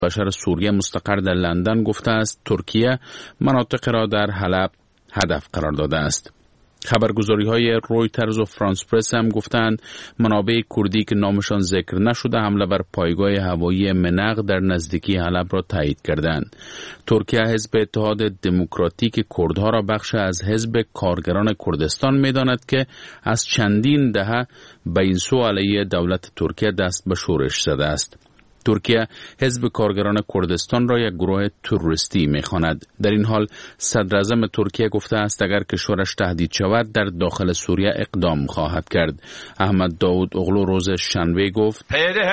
بشر سوریه مستقر در لندن گفته است ترکیه مناطق را در حلب هدف قرار داده است. خبرگزاری‌های رویترز و فرانس پرس هم گفتند منابع کردی که نامشان ذکر نشده حمله بر پایگاه هوایی منق در نزدیکی حلب را تایید کردند. ترکیه حزب اتحاد دموکراتیک کردها را بخش از حزب کارگران کردستان می‌داند که از چندین دهه به این سو علیه دولت ترکیه دست به شورش زده است. ترکیه حزب کارگران کردستان را یک گروه تروریستی می‌خواند. در این حال صدر اعظم ترکیه گفته است اگر کشورش تهدید شود در داخل سوریه اقدام خواهد کرد. احمد داود اغلو روز شنبه گفت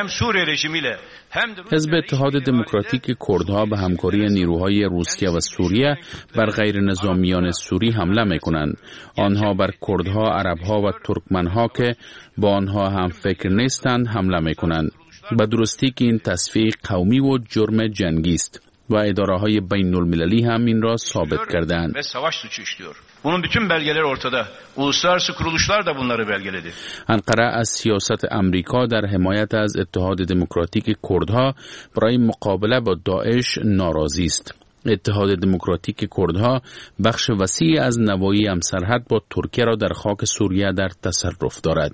حزب اتحاد دموکراتیک کردها به همکاری نیروهای روسیه و سوریه بر غیر نظامیان سوری حمله می‌کنند. آنها بر کردها، عربها و ترکمنها که با آنها هم فکر نیستند حمله می‌کنند. به درستی که این تصفیه قومی و جرم جنگی است و اداره‌های بین المللی هم این را ثابت کردند. Bunun bütün belgeleri ortada. Uluslararası kuruluşlar da bunları belgeledi. انقره از سیاست امریکا در حمایت از اتحاد دموکراتیک کردها برای مقابله با داعش ناراضی است. اتحاد دموکراتیک کردها بخش وسیعی از نواحی همسرحد با ترکیه را در خاک سوریه در تصرف دارد.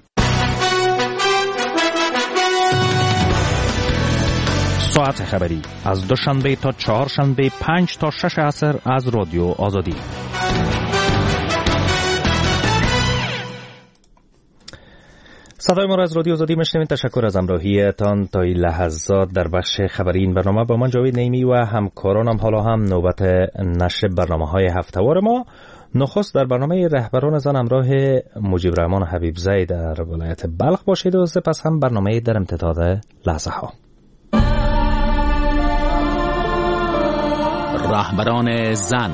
ساعت خبری از دوشنبه تا چهارشنبه 5 تا 6 عصر از رادیو آزادی. صدای ما را از رادیو آزادی میشنوید. تشکر از همراهیتان تا این لحظات در بخش خبری این برنامه. با من جاوید نعیمی و همکارانم حالا هم نوبت نشر برنامه‌های هفته‌وار ما. نخست در برنامه رهبران زن همراه مجیب رحمان حبیبزی در ولایت بلخ باشید و سپس هم برنامه در امتداد لحظه ها. رهبران زن.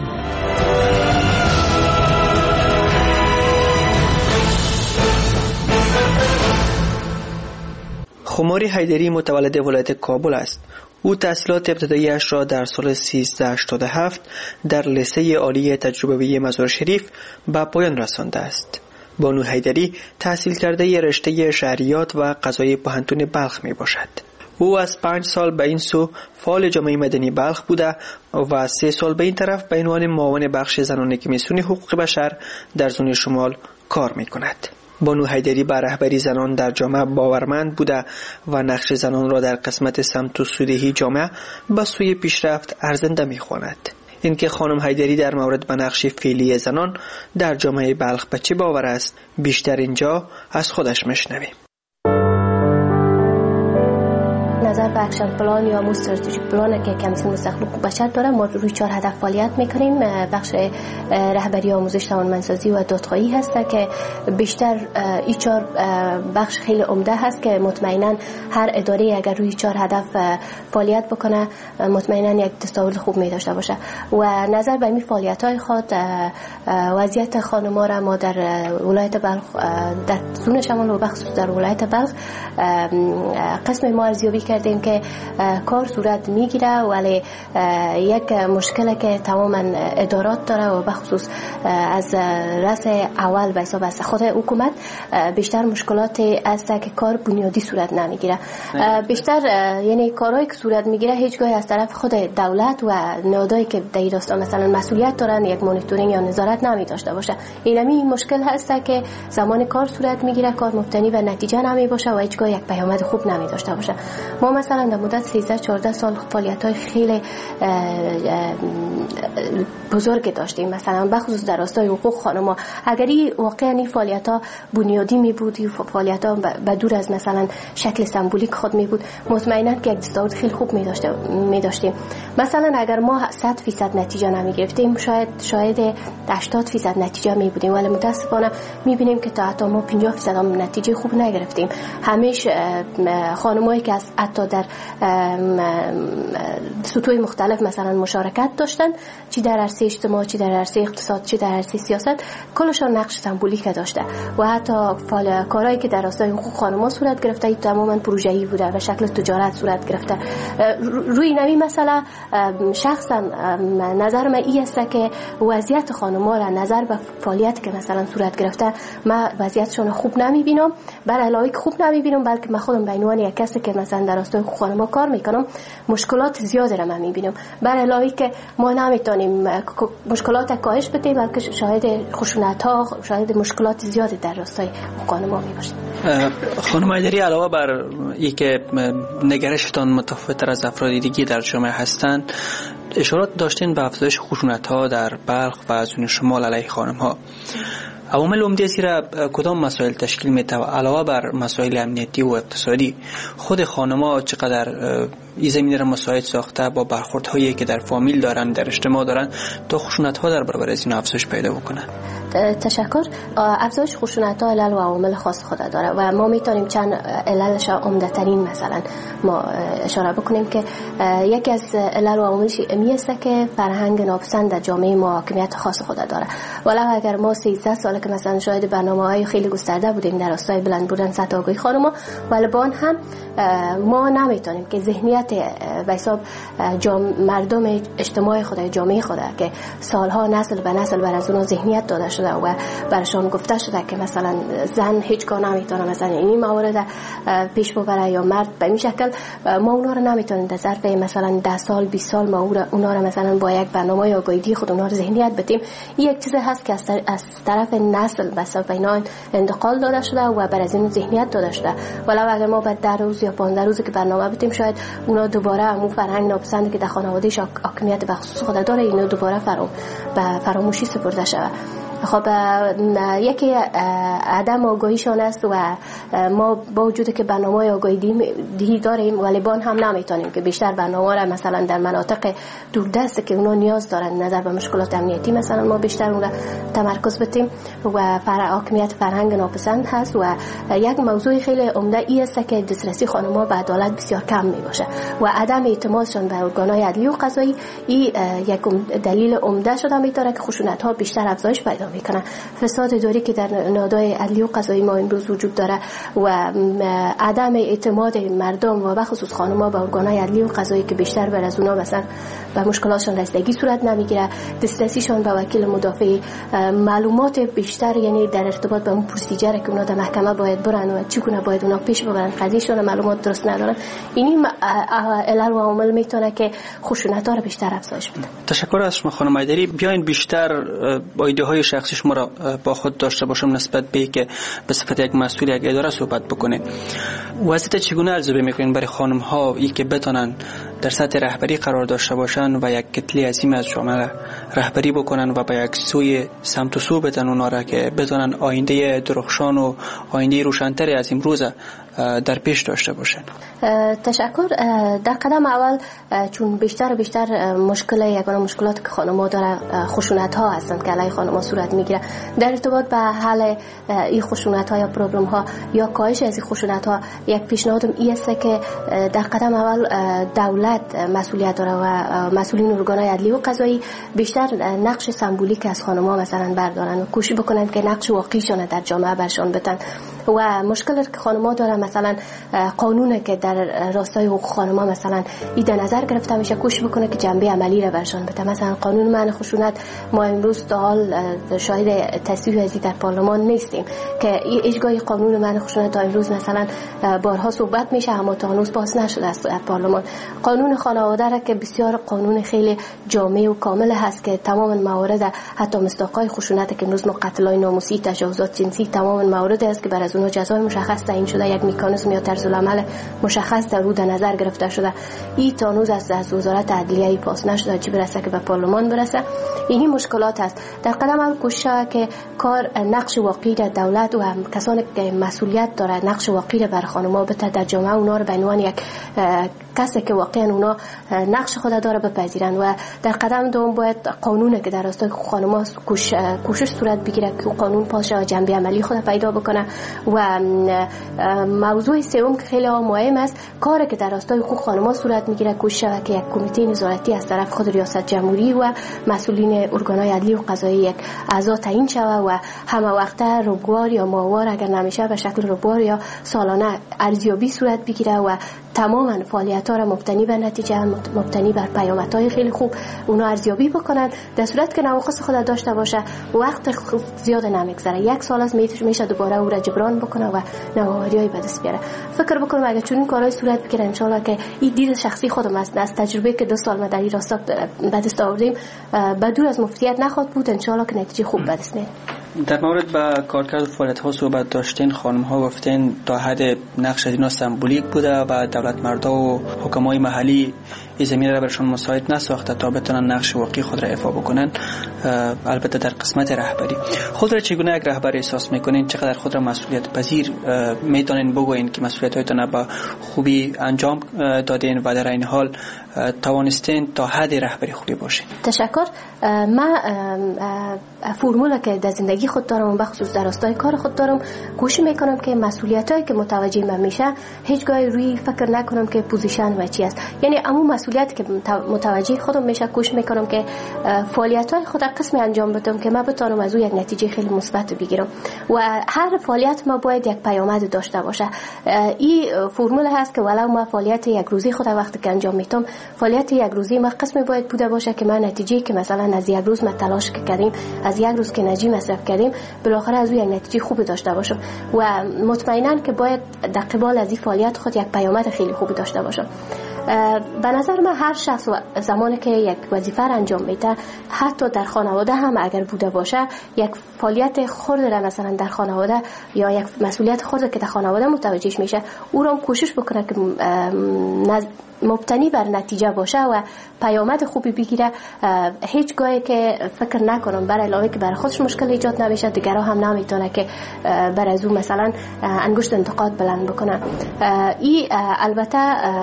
خماری حیدری متولد ولایت کابل است. او تحصیلات ابتدایی‌اش را در سال 1387 در لیسه عالی تجربوی مزار شریف به پایان رسانده است. بانو حیدری تحصیل کرده رشته شهریات و قضای پوهنتون بلخ می باشد. او از 5 سال به این سو فعال جامعه مدنی بلخ بوده و 3 سال به این طرف به عنوان معاون بخش زنان کمیسیون حقوق بشر در زون شمال کار می کند. بانو حیدری به رهبری زنان در جامعه باورمند بوده و نقش زنان را در قسمت سمت و سودهی جامعه به سوی پیشرفت ارزنده می خواند. اینکه خانم حیدری در مورد به نقش فعلی زنان در جامعه بلخ به چه باور است بیشتر اینجا از خودش میشنویم. نظر به اکشن پلان یا استراتژیک پلان که کمیسیون مستقل حقوق بشر داره، ما روی 4 هدف فعالیت میکنیم. بخش رهبری آموزش توانمندسازی و دادخواهی هست که بیشتر این 4 بخش خیلی عمده هست که مطمئنا هر اداره اگر روی 4 هدف فعالیت بکنه مطمئنا یک تساوی خوب می داشته باشه. و نظر به این فعالیت های خود وضعیت خانم‌ها را ما در ولایت بلخ در زون شمال و بخصوص در ولایت بلخ قسم ما ارزیابی کردیم که کار صورت میگیره، ولی یک مشکل که تماما ادارات داره و بخصوص از رأس اول به حساب از خود حکومت بیشتر مشکلات است که کار بنیادی صورت نمیگیره. بیشتر یعنی کارهایی که صورت میگیره هیچگاه از طرف خود دولت و نهادهایی که در این راستا مثلا مسئولیت دارن یک مانیتورینگ یا نظارت نمی داشته باشه. این مشکل هست که زمان کار صورت میگیره، کار مبتنی به نتیجه نمی باشه و هیچگاه یک پیامد خوب نمی داشته باشه. ما مثلا در مدت 13-14 سال فعالیت‌های خیلی بزرگ داشتیم، مثلا بخصوص در راستای حقوق خانم‌ها. اگر واقعا این فعالیت‌ها بنیادی می بود، این فعالیت‌ها به دور از مثلا شکل سمبولیک خود می بود، مطمئنا که یک تساوی خیلی خوب می داشتیم. مثلا اگر ما 100% نتیجه نمی گرفتیم شاید 80% نتیجه می بودیم، ولی متاسفانه می بینیم که تا حتی ما 50% هم نتیجه خوب نگرفتیم. همیشه خانمایی که حتی در سطوح مختلف مثلا مشارکت داشتن، چی در عرصه اجتماع، چی در عرصه اقتصاد، چی در عرصه سیاست، کلشان نقش سمبولیک داشته و حتی کارهایی که در راستای حقوق خانم‌ها صورت گرفته این تماما پروژه‌ای بوده و شکل تجارت صورت گرفته. روی نوی مثلا شخصا نظر من این است که وضعیت خانم‌ها را نظر به فعالیت که مثلا صورت گرفته من وضعیتشون خوب نمیبینم، بر علاوه خوب نمیبینم بلکه من خودم به عنوان یک کسی که مثلا در راستای حقوق خانم‌ها کار میکنم مشکلات زیادی را من میبینم، بر علاوه که ما نمیتونیم مشکلات کاهش بدیم بلکه شاهد خشونت‌ها، شاهد مشکلات زیادی در راستای حقوق خانم‌ها میباشیم. خانم ایدری، علاوه بر اینکه نگرشتان متفاوت‌تر از افراد دیگه در جامعه هستند، اشارات داشتین به افزایش خشونت‌ها در بلخ و از شمال علیه خانم‌ها. عوامل عمده زیرا کدام مسائل تشکیل می‌ده و علاوه بر مسائل امنیتی و اقتصادی خود خانم‌ها چقدر این زمینه را مساعد ساخته با برخوردهایی که در فامیل دارن، در اجتماع دارن تا خشونت‌ها در برابر از این افزایش پیدا بکنه؟ تشکر. افزایش خشونت‌ها علل و عوامل خاص خود داره و ما میتونیم چند عللش عمده ترین مثلا ما اشاره بکنیم که یکی از علل و عواملش این است که فرهنگ ناپسند در جامعه ما حاکمیت خاص خود داره. ولی اگر ما 13 سال که مثلا شاهد برنامه‌های خیلی گسترده بودیم در راستای بلند بودن سطح آگاهی خانم‌ها، ولی با آن هم ما نمیتونیم که ذهنیت به حساب مردم اجتماع خود، جامعه خود که سالها نسل به نسل بر از اونها ذهنیت داده شده و برشان گفته شده که مثلا زن هیچگاه نمیتونه مثلا این موارد پیش ببره یا مرد به این شکل، ما اونا رو نمیتونیم در ظرف مثلا 10 سال 20 سال ما اونا رو مثلا با یک برنامه آگاهی خود اونا رو ذهنیت بدیم. این یک چیز هست که از طرف نسل به حساب اینا انتقال داده شده و بر از این ذهنیت داده شده. ولی اگر ما بعد 10 روز یا 15 روز که برنامه بدیم شاید اونا دوباره همون فرهنگ ناپسند که در خانواده‌اش حاکمیت به خصوص خود داره اینو دوباره فراموشی سپرده شود. خب یکی عدم آگاهیشان است و ما با وجود که برنامه آگاهی داریم ولی با هم نمیتونیم که بیشتر برنامه را مثلا در مناطق دوردست که اونا نیاز دارن نظر به مشکلات امنیتی مثلا ما بیشتر اون را تمرکز بدیم و حاکمیت فرهنگ ناپسند هست و یک موضوع خیلی عمده این است که دسترسی خانم‌ها به عدالت بسیار کم میباشه و عدم اعتمادشان به ارگان‌های عدلی و قضایی این یک دلیل عمده شده میتونه که خشونت‌ها بیشتر افزایش پیدا میکنه. فساد اداری که در نهادهای عدلی و قضایی ما امروز وجود داره و عدم اعتماد مردم و به خصوص خانم‌ها به ارگان‌های عدلی و قضایی که بیشتر بر از اونها مثلا به مشکلاتشان رسیدگی صورت نمیگیره، دسترسیشان به وکیل مدافع، معلومات بیشتر یعنی در ارتباط با اون پروسیجر که اونا در محکمه باید برن و چگونه باید اونا پیش ببرن قضیهشون معلومات درست ندارن، این علل و عوامل میتونه که خشونت‌ها رو بیشتر افزایش بده. تشکر از شما خانم ایدری. بیاین بیشتر ایده‌های شخصی شما را با خود داشته باشم نسبت به که به صفت یک مسئول یک اداره صحبت بکنه. وضعیت چگونه ارزیابی می‌کنین برای خانم‌ها ای که بتونن در سطح رهبری قرار داشته باشن و یک کتله عظیم از جامعه رهبری بکنن و به یک سوی سمت و سو بدن اونا را که بتونن آینده درخشان و آینده روشن‌تری از امروز در پیش داشته باشن؟ تشکر. در قدم اول چون بیشتر و بیشتر مشکلات که خانم‌ها داره خشونت‌ها هستند که علیه خانم‌ها صورت میگیره، در ارتباط به حل این خشونت‌ها یا پروبلم‌ها یا کاهش از این خشونت‌ها یک پیشنهادم این است که در قدم اول دولت مسئولیت داره و مسئولین ارگان‌های عدلی و قضایی بیشتر نقش سمبولیک از خانم‌ها مثلا بردارن و کوشش بکنن که نقش واقعیشون در جامعه برشان بدن و مشکلی که خانم‌ها دارن مثلا قانونی که در راستای حقوق خانم‌ها مثلا ایده نظر گرفته میشه کوشش بکنه که جنبه عملی را برشان بده. مثلا قانون منع خشونت ما امروز تا حال شاهد تصویب ازی در پارلمان نیستیم که اجرای قانون منع خشونت تا امروز مثلا بارها صحبت میشه اما تا هنوز پاس نشده است در پارلمان. قانون خانواده را که بسیار قانون خیلی جامع و کامل هست که تمام موارد حتی مصداقای خشونت که امروز ما قتل‌های ناموسی، تجاوزات جنسی تمام موارد است که بر از اونها جزای مشخص تعیین شده، یک مکانیزم یا طرز العمل مشخص در رو نظر گرفته شده. این تا هنوز از وزارت عدلیه پاس نشده چه برسه که به پارلمان برسه. این مشکلات است. در قدم اول کوشش که کار نقش واقعی در دولت و هم کسانی که مسئولیت داره نقش واقعی بر خانم‌ها بده در جامعه اونا رو به عنوان یک کسی که واقعا اونا نقش خود داره بپذیرن و در قدم دوم باید قانونی که در راستای خانم‌ها کوشش صورت بگیره که قانون پاشه جنبه عملی خود پیدا بکنه. و موضوع سوم که خیلی مهم است، کاری که در راستای حقوق خانم‌ها صورت میگیره کوشش که یک کمیته نظارتی از طرف خود ریاست جمهوری و مسئولین ارگان‌های عدلی و قضایی یک اعضا تعیین شود و همه وقت روزوار یا ماهوار اگر نمیشه به شکل روزوار یا سالانه ارزیابی صورت بگیره و تماما فعالیت‌ها را مبتنی بر نتیجه، مبتنی بر پیامدهای خیلی خوب اونا ارزیابی بکنن. در صورت که نواقص خود داشته باشه وقت زیاد نمیگذره، 1 سال است میشه دوباره او را جبران بکنه و نوآوری‌های به دست بیاره. فکر بکنم اگر چنین کارهای صورت بگیره ان شاءالله که این دید شخصی خودم است، از تجربه که 2 سال ما در این راستا به دست آوردیم بدون از مفتیت نخواد بود، ان شاءالله که نتیجه خوب به دست میاد. در مورد به کارکرد فعالیت‌ها صحبت داشتین، خانم‌ها گفتین تا حد نقش اینا سمبولیک بوده و دولت مردا و حکمای محلی این زمینه را برشون مساعد نساخته تا بتونن نقش واقعی خود را ایفا بکنن. البته در قسمت رهبری خود را چگونه یک رهبر احساس میکنین؟ چقدر خود را مسئولیت پذیر میتونین بگوین که مسئولیت‌هایتون با خوبی انجام دادین و در این حال توانستین تا حد رهبری خوبی باشین؟ تشکر. من فرمولا که در زندگی خود دارم و بخصوص در راستای کار خود دارم کوشش میکنم که مسئولیتایی که متوجه من میشه هیچگاه روی فکر نکنم که پوزیشن و چی است، یعنی عموم مسئولیتی که متوجه خودم میشه کوشش میکنم که فعالیت‌های خود قسمی انجام بدم که من بتونم از اون یک نتیجه خیلی مثبت بگیرم و هر فعالیت ما باید یک پیامد داشته باشه. این فرمول هست که ولو ما فعالیت یک روزی خود وقتی که انجام میدم، فعالیت یک روزی ما قسمی باید بوده باشه که من نتیجه که مثلا از یک روز ما تلاش کردیم، از یک روز که انرژی مصرف کردیم، بالاخره از اون یک نتیجه خوب داشته باشم و مطمئنا که باید در قبال از این فعالیت خود یک پیامد خیلی خوب داشته باشم. به نظر من هر شخص زمانی که یک وظیفه را انجام میده، حتی در خانواده هم اگر بوده باشه، یک فعالیت خرد را مثلا در خانواده یا یک مسئولیت خرد که در خانواده متوجهش میشه، او را کوشش بکنه که مبتنی بر نتیجه باشه و پیامد خوبی بگیره. هیچ گاهی که فکر نکنم برای علاوه که برای خودش مشکل ایجاد نمیشه، دیگرها هم نمیتونه که برای از اون مثلا انگشت انتقاد بلند بکنه. این البته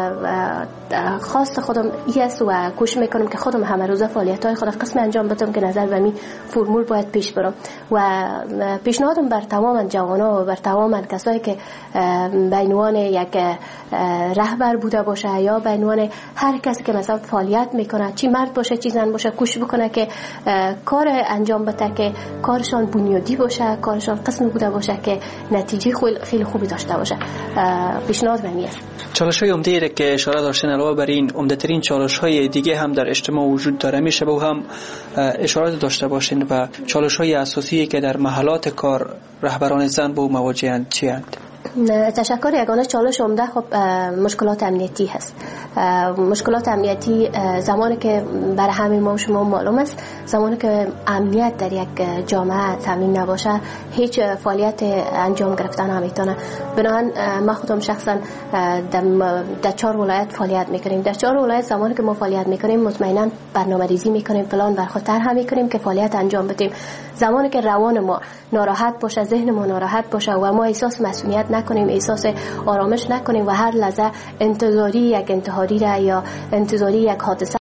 خواست خودم است و کوشش میکنم که خودم همه روزه فعالیت‌های خود قسم انجام بدم که نظر به می فرمول باید پیش برم و پیشنهادم بر تمام جوانان و بر تمام کسایی که به عنوان یک رهبر بوده باشه یا به عنوان هر کسی که مثلا فعالیت میکنه، چی مرد باشه چی زن باشه، کوشش بکنه که کار انجام بده که کارشان بنیادی باشه، کارشان قسمی بوده باشه که نتیجه خیلی خوبی داشته باشه. پیشنهاد من است. چالش‌های عمده که اشاره داشتین علاوه بر این عمده‌ترین چالش‌های دیگه هم در اجتماع وجود داره، میشه به هم اشارات داشته باشین و چالش‌های اساسی که در محلات کار رهبران زن با مواجهند چی هستند؟ تشکر. یگانه چالش عمده خب مشکلات امنیتی هست. مشکلات امنیتی زمانی که برای همه ما شما معلوم است، زمانی که امنیت در یک جامعه تامین نباشه هیچ فعالیت انجام گرفتن نمیتونه. بنابراین ما خودم شخصا در 4 ولایت فعالیت میکنیم. در 4 ولایت زمانی که ما فعالیت میکنیم مطمئنا برنامه‌ریزی میکنیم، پلان بر خاطر هم میکنیم که فعالیت انجام بدیم. زمانی که روان ما ناراحت باشه، ذهن ما ناراحت باشه و ما احساس مسئولیت نکنیم، احساس آرامش نکنیم و هر لحظه انتظاری یک انتحاری را یا انتظاری یک حادثه